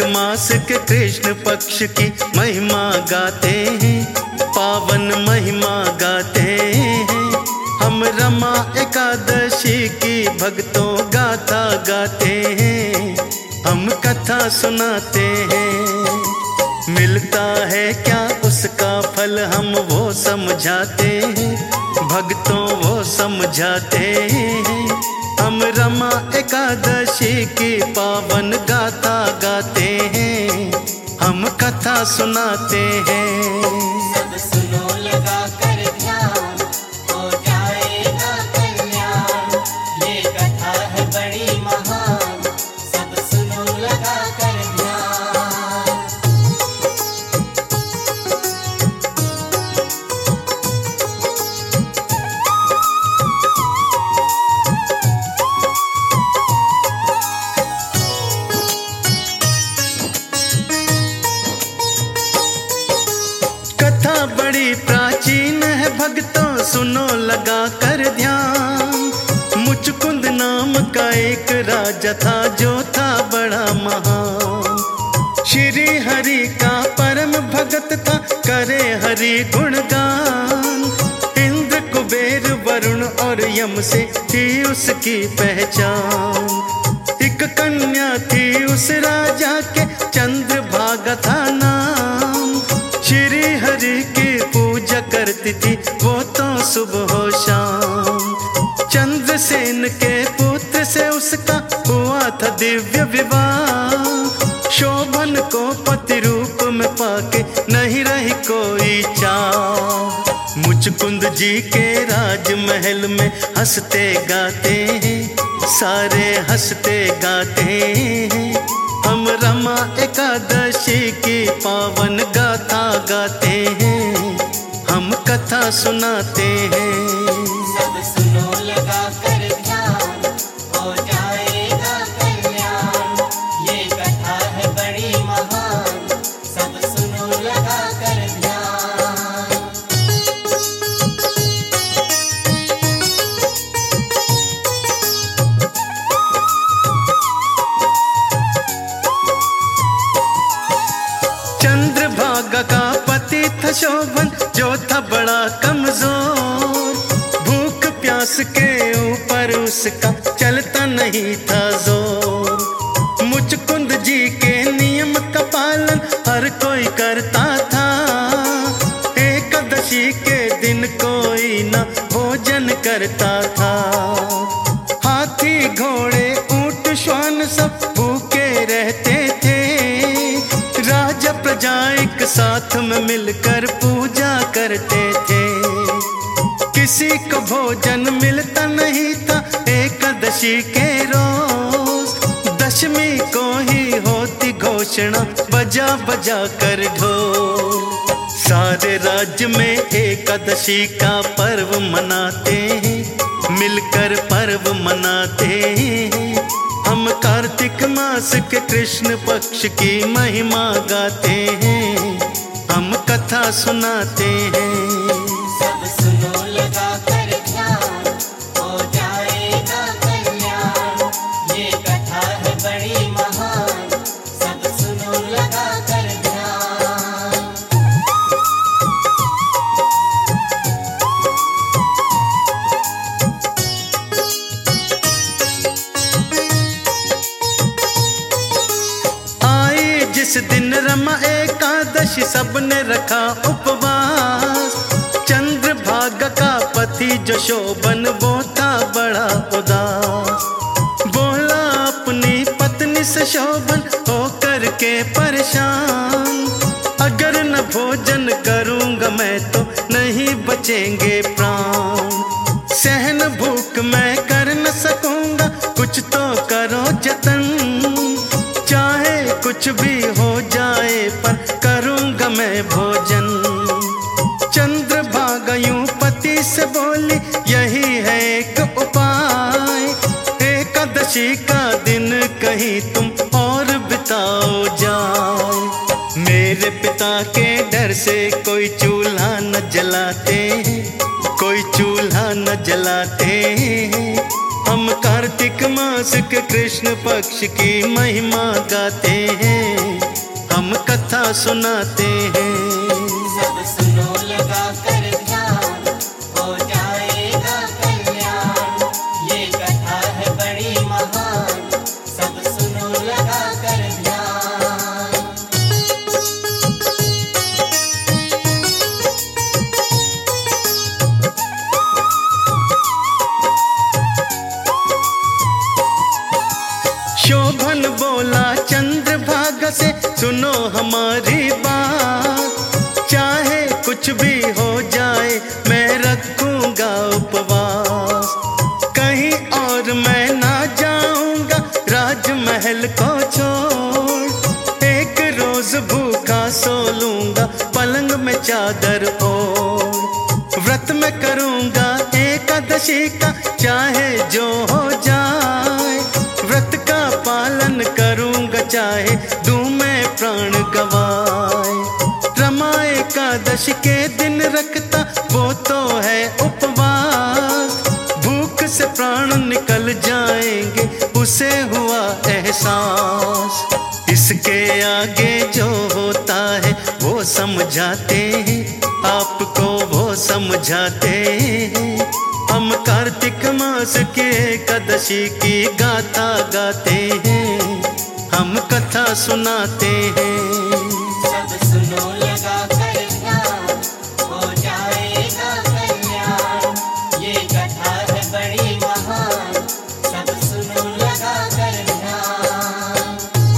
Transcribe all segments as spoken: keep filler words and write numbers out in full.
मास के कृष्ण पक्ष की महिमा गाते हैं, पावन महिमा गाते हैं। हम रमा एकादशी की भक्तों गाथा गाते हैं, हम कथा सुनाते हैं। मिलता है क्या उसका फल हम वो समझाते हैं, भक्तों वो समझाते हैं। हम रमा एकादशी की पावन गाथा गाते हैं, हम कथा सुनाते हैं। सब सुनो लगा कर ध्यान, हो जाएगा कल्याण। ये कथा है बड़ी महान, सब सुनो लगा कर ध्यान। कथा बड़ी प्राचीन है भक्तों सुनो लगा कर ध्यान। मुचकुंद नाम का एक राजा था जो था बड़ा महान। श्री हरि का परम भगत था करे हरि गुणगान। इंद्र कुबेर वरुण और यम से थी उसकी पहचान। एक कन्या थी उस राजा के चंद्रभागा था नाम। श्री हरि की पूजा करती थी वो तो सुबह हो शाम। चंद्रसेन के पुत्र से उसका हुआ था दिव्य विवाह। शोभन को पति रूप में पाके नहीं रही कोई चाह। मुचकुंद जी के राजमहल में हंसते गाते हैं, सारे हंसते गाते हैं। हम रमा एकादशी की पावन गाथा गाते हैं, हम कथा सुनाते हैं। सब सुनो लगा कर ध्यान, हो जाएगा कल्याण। ये कथा है बड़ी महान, सब सुनो लगा कर ध्यान। चंद्रभागा का पति था शोभन जो था बड़ा कमजोर। भूख प्यास के ऊपर उसका चलता नहीं था जोर। मुचकुंद जी के नियम का पालन हर कोई करता था। एकादशी के दिन कोई न भोजन करता था। हाथी घोड़े ऊंट श्वान सब भूखे रहते थे। राजा प्रजा एक साथ में मिलकर पूजा करते थे। किसी को भोजन मिलता नहीं था एकादशी के रोज। दशमी को ही होती घोषणा बजा बजा कर ढोल। सारे राज्य में एकादशी का पर्व मनाते हैं, मिलकर पर्व मनाते हैं। हम कार्तिक मास के कृष्ण पक्ष की महिमा गाते हैं, हम कथा सुनाते हैं। सब सुनो लगा कर ध्यान, हो जाएगा कल्याण। ये कथा है बड़ी महान, सब सुनो लगा कर ध्यान। जिस दिन रमा एकादशी सबने रखा उपवास। चंद्रभागा का पति जो शोभन वो था बड़ा उदास। बोला अपनी पत्नी से शोभन होकर के परेशान, अगर न भोजन करूंगा मैं तो नहीं बचेंगे प्राण। सहन भूख मैं कर न सकूंगा, कुछ तो करो जतन। चाहे कुछ भी हो जाए पर करूंगा मैं भोजन। चंद्रभागा यूं पति से बोली यही है एक उपाय। एकादशी का दिन कहीं तुम और बिताओ जाए। मेरे पिता के डर से कोई चूल्हा न जलाते, कोई चूल्हा न जलाते। हम कार्तिक मास के कृष्ण पक्ष की महिमा गाते हैं, कथा सुनाते हैं। सब सुनो लगा कर ध्यान, हो जाएगा कल्याण। ये कथा है बड़ी महान, सब सुनो लगा कर ध्यान। शोभन बोला चंद्रभागा से, सुनो हमारी बात। चाहे कुछ भी हो जाए मैं रखूंगा उपवास। कहीं और मैं ना जाऊंगा राजमहल को छोड़। एक रोज भूखा सो लूंगा पलंग में चादर ओढ़। व्रत में करूंगा एकादशी का चाहे जो हो जाए। व्रत का पालन करूंगा चाहे दूं मैं प्राण गवाए। रमा एकादशी के दिन रखता वो तो है उपवास। भूख से प्राण निकल जाएंगे उसे हुआ एहसास। इसके आगे जो होता है वो समझाते हैं, आपको वो समझाते हैं। हम कार्तिक मास के एकादशी की गाथा गाते हैं, हम कथा सुनाते हैं। सब सुनो लगा कर ध्यान, हो जाएगा कल्याण। ये कथा है बड़ी महान, सब सुनो लगा कर ध्यान।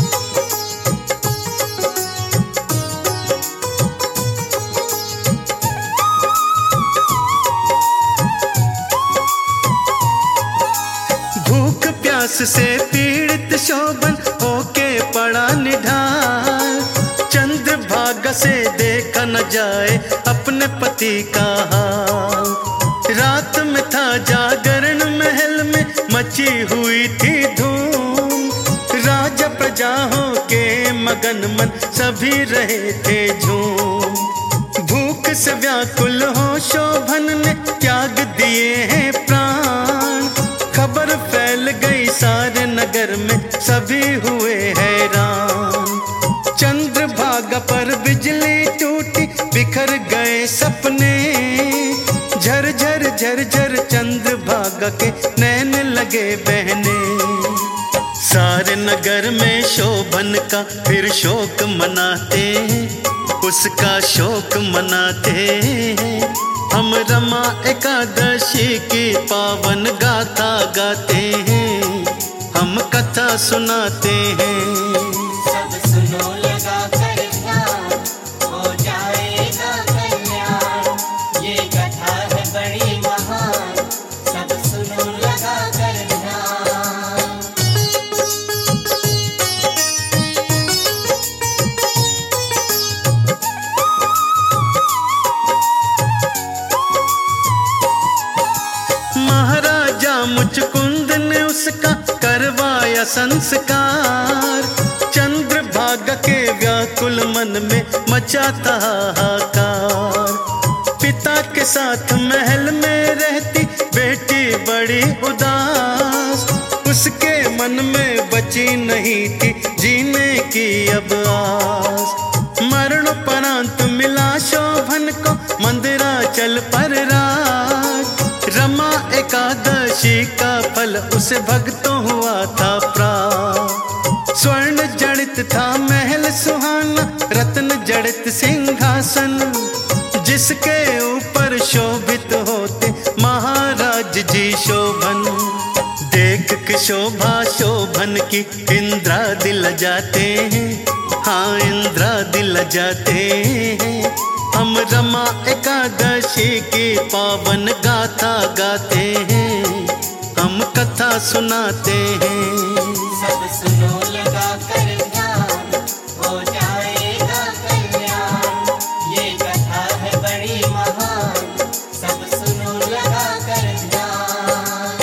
भूख प्यास से पीड़ित शोभन होके पड़ा निढाल। चंद्रभागा से देखा न जाए अपने पति का हाल। रात में था जागरण महल में मची हुई थी धूम। राजा प्रजाओं के मगन मन सभी रहे थे झूम। भूख से व्याकुल हो शोभन ने त्याग दिए हैं प्राण। खबर फैल गई सारे नगर में सभी हुए हैरान। चंद्रभागा पर बिजली टूटी बिखर गए सपने। झर झर झर झर चंद्रभागा के नैन लगे बहने। सारे नगर में शोभन का फिर शोक मनाते हैं, उसका शोक मनाते हैं। हम रमा एकादशी की पावन गाथा गाते हैं, हम कथा सुनाते हैं। सब सुनो लगा कर ध्यान, हो जाएगा कल्याण। ये कथा है बड़ी महान, सब सुनो लगा कर ध्यान। महाराजा मुचकुंद ने उसका करवाया संस्कार। चंद्रभागा के व्याकुल मन में मचा था हाहाकार। पिता के साथ महल में रहती बेटी बड़ी उदास। उसके मन में बची नहीं थी जीने की अब आस। मरणोपरांत मिला शोभन को मंदिराचल पर राज। रमा एकादशी का फल उसे भक्तों हुआ था प्राप्त। स्वर्ण जड़ित था महल सुहाना, रत्न जड़ित सिंहासन। जिसके ऊपर शोभित होते महाराज जी शोभन। देख के शोभा शोभन की इंद्रा दिल जाते हैं, हाँ इंद्रा दिल जाते हैं। हम रमा एकादशी की पावन गाथा गाते हैं, हम कथा सुनाते हैं। सब सुनो लगा कर ध्यान, हो जाएगा कल्याण। ये कथा है बड़ी महान, सब सुनो लगा कर ध्यान।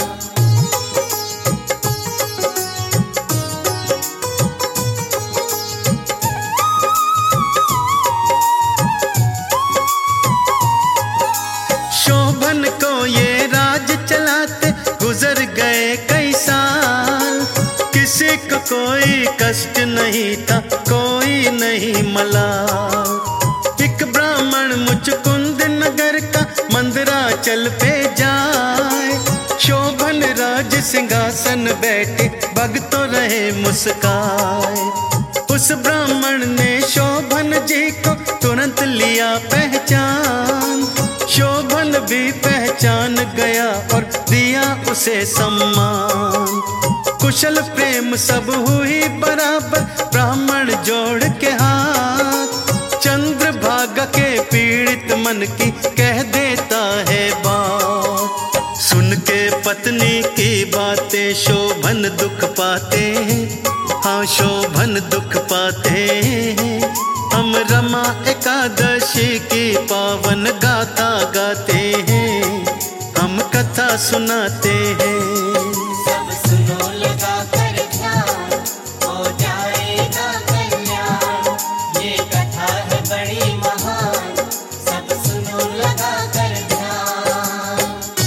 शोभन को ये राज चलाते गुजर गए कई साल। किसी को कोई कष्ट नहीं था, कोई नहीं नहीं मला। एक ब्राह्मण मुचकुंद नगर का मंदराचल पे जाए, शोभन राज सिंहासन बैठे भगतों रहे मुस्काए। उस ब्राह्मण ने शोभन जी को तुरंत लिया पहचान, शोभन भी पहचान गया और दिया उसे सम्मान। कुशल प्रेम सब हुई बराबर, ब्राह्मण जोड़ के हाथ, चंद्रभागा के पीड़ित मन की कह देता है बात। सुन के पत्नी की बातें शोभन दुख पाते हैं, हाँ शोभन दुख पाते हैं। हम रमा एकादशी की पावन गाथा गाते हैं, हम कथा सुनाते हैं। सब सुनो लगा कर ध्यान, हो जाएगा कल्याण। ये कथा है बड़ी महान, सब सुनो लगा कर ध्यान।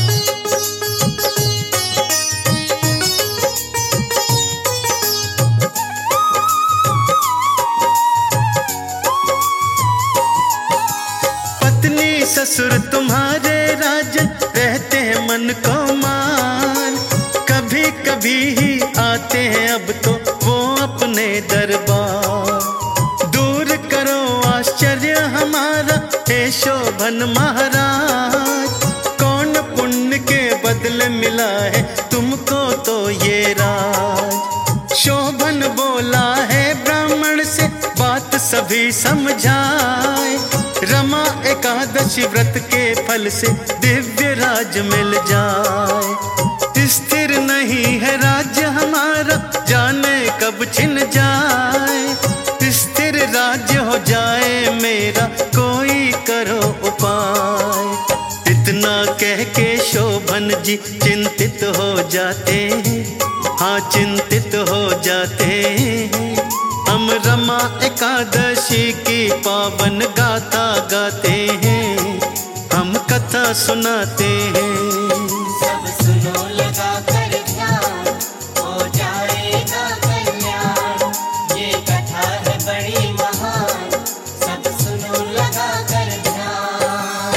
पत्नी ससुर तुम्हारे राजन रहते हैं मन को मान, कभी कभी ही आते हैं अब तो वो अपने दरबार। दूर करो आश्चर्य हमारा हे शोभन महाराज, कौन पुण्य के बदले मिला है तुमको तो ये राज। शोभन बोला है ब्राह्मण से बात सभी समझाए, रमा एकादशी व्रत के फल से दिव्य राज मिल जाए। स्थिर नहीं है राज्य हमारा, जाने कब छिन जाए। स्थिर राज्य हो जाए मेरा, कोई करो उपाय। इतना कह के शोभन जी चिंतित हो जाते हैं, हाँ चिंतित हो जाते हैं। हम रमा एकादशी की पावन गाथा गाते हैं, हम कथा सुनाते हैं। सब सुनो लगा कर ध्यान, हो जाएगा कल्याण। ये कथा है बड़ी महान, सब सुनो लगा कर ध्यान।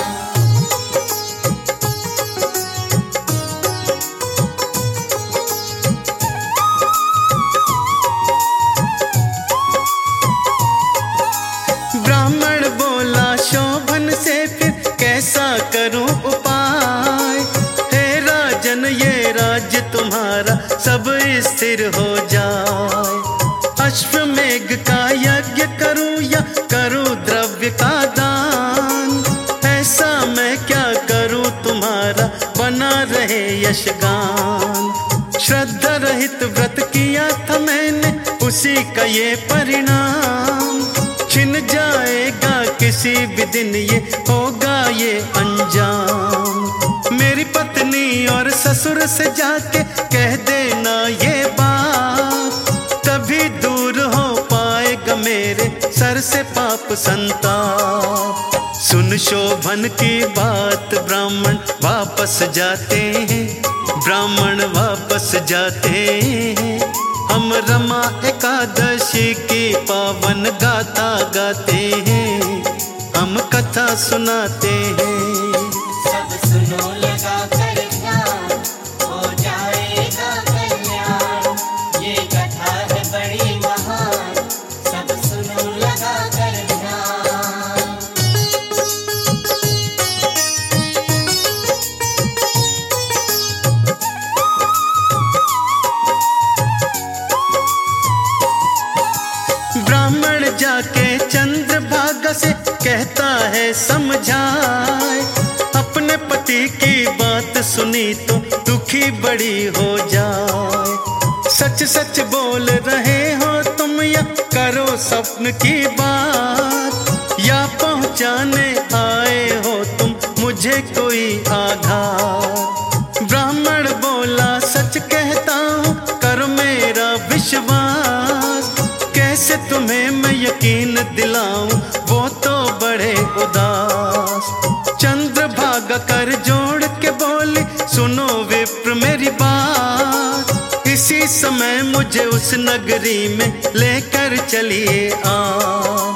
ब्राह्मण बोला शोभन से फिर कैसा करूं उपाय। हे राजन ये राज्य तुम्हारा सब स्थिर हो जाए। अश्वमेघ का यज्ञ करूं या करूं द्रव्य का दान, ऐसा मैं क्या करूं तुम्हारा बना रहे यशगान। श्रद्धा रहित व्रत किया था मैंने, उसी का ये परिणाम। छिन जाएगा किसी भी दिन, ये होगा ये अंजाम। मेरी पत्नी और ससुर से जाके कह देना ये बात, तभी दूर हो पाएगा मेरे सर से पाप संताप। सुन शोभन की बात ब्राह्मण वापस जाते हैं, ब्राह्मण वापस जाते हैं। हम रमा एकादशी की पावन गाथा गाते हैं, हम कथा सुनाते हैं। सब सुनो लगा कर ध्यान, हो जाएगा कल्याण। ये कथा है बड़ी महान, सब सुनो लगा कर ध्यान। ब्राह्मण जाके चंद्रभागा से कहता है समझाए, अपने पति की बात सुनी तो दुखी बड़ी हो जाए। सच सच बोल रहे हो तुम या करो स्वप्न की बात, या पहुंचाने आए हो तुम मुझे कोई आघात। ब्राह्मण बोला सच कहता हूँ कर मेरा विश्वास, कैसे तुम्हें मैं यकीन दिलाऊं वो तो बड़े उदास। चंद्रभागा कर जोड़ के बोली सुनो विप्र मेरी बात, इसी समय मुझे उस नगरी में लेकर चलिए आ।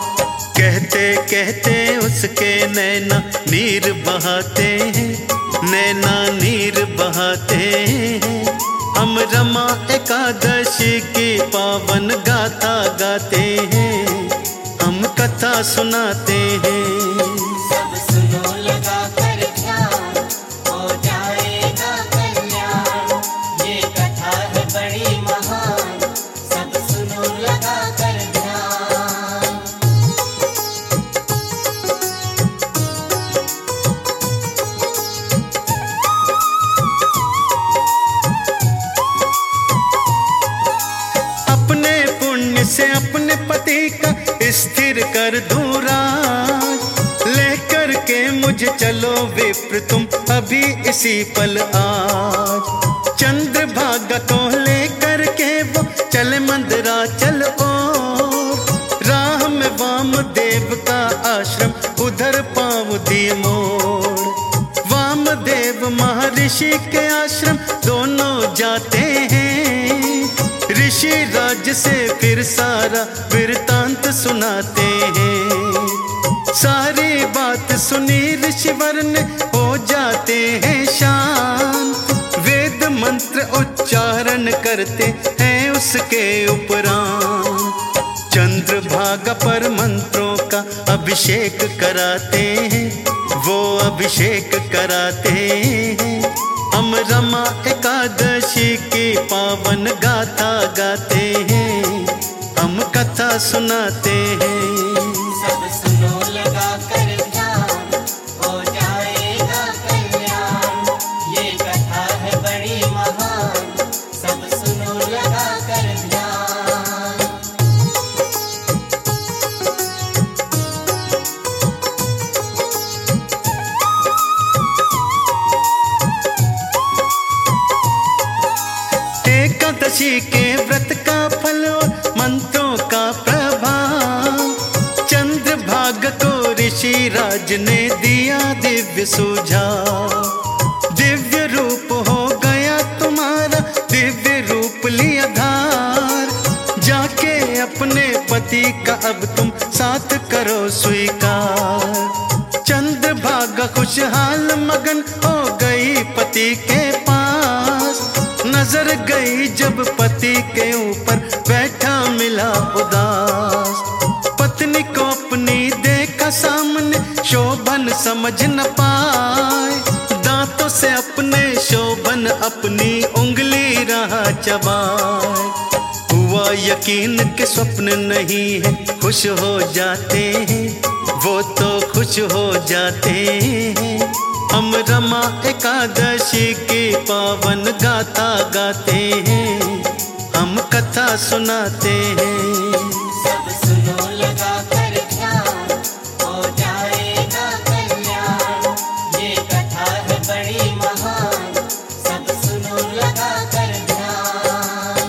कहते उसके नैना नीर बहाते हैं, नैना नीर बहाते हैं। हम रमा एकादशी की पावन गाथा गाते हैं, हम कथा सुनाते हैं। सब सुनो लगा कर ध्यान, हो जाएगा कल्याण। ये कथा है बड़ी महान, सब सुनो लगा कर ध्यान। अपने पुण्य से अपने पति का स्थिर कर दूं राज, लेकर के मुझे चलो विप्र तुम अभी इसी पल आज। चंद्रभागा को लेकर के वो चले मंदराचल ओर, राह में वामदेव का आश्रम उधर पाँव दिए मोड़। वामदेव महर्षि के आश्रम दोनों जाते हैं, ऋषि राज से फिर सारा वृतांत सुनाते हैं। सारी बात सुनी ऋषिवर ने हो जाते हैं शांत, वेद मंत्र उच्चारण करते हैं उसके उपरांत। चंद्रभागा पर मंत्रों का अभिषेक कराते हैं, वो अभिषेक कराते हैं। हम रमा एकादशी की पावन गाथा गाते हैं, हम कथा सुनाते हैं। सब सुनो लगा कर ध्यान, हो जाएगा कल्याण। ये कथा है बड़ी महान, सब सुनो लगा कर ध्यान। एकादशी के व्रत का फल और मंत्रों का प्रभाव, चंद्रभागा को ऋषि राज ने दिया दिव्य सुझाव। दिव्य रूप हो गया तुम्हारा, दिव्य रूप लिया धार, जाके अपने पति का अब तुम साथ करो स्वीकार। चंद्रभागा खुशहाल मगन हो गई पति के पास, नजर गई जब पति के ऊपर बैठा मिला उदास। पत्नी को अपनी देखा सामने, शोभन समझ न पाए, दांतों से अपने शोभन अपनी उंगली रहा चबाए। हुआ यकीन के स्वप्न नहीं है, खुश हो जाते हैं वो तो खुश हो जाते हैं। हम रमा एकादशी की पावन गाथा गाते हैं, हम कथा सुनाते हैं। सब सुनो लगा कर ध्यान, हो जाएगा कल्याण। ये कथा है बड़ी महान, सब सुनो लगा कर ध्यान।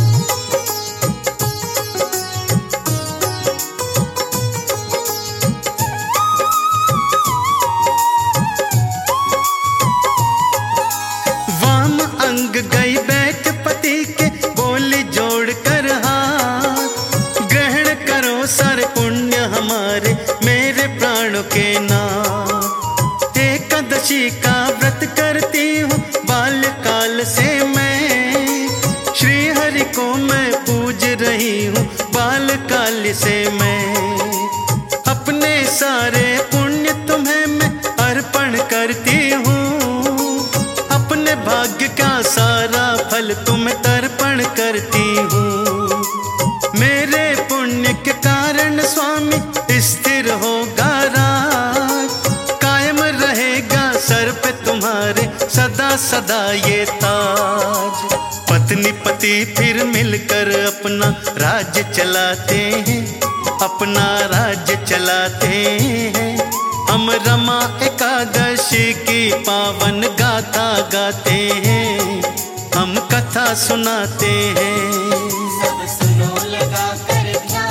वाम अंग गई बैठ पति के, बोली जोड़ कर हाथ, ग्रहण करो सारे पुण्य हमारे मेरे प्राणों के नाथ। एकादशी का व्रत करती हूँ बाल्यकाल से मैं, श्री हरि को मैं पूज रही हूँ बाल्यकाल से मैं। अपने सारे पुण्य तुम्हें मैं अर्पण करती हूँ, अपने भाग्य का सारा फल तुम्हें तर्पण करती हूँ। मेरे पुण्य के कारण स्वामी स्थिर होगा राज, कायम रहेगा सर पे तुम्हारे सदा सदा ये ताज। पत्नी पति फिर मिलकर अपना राज्य चलाते हैं, अपना राज्य चलाते हैं। हम रमा एकादशी की पावन गाथा गाते हैं, हम कथा सुनाते हैं। सब सुनो लगा कर ध्यान,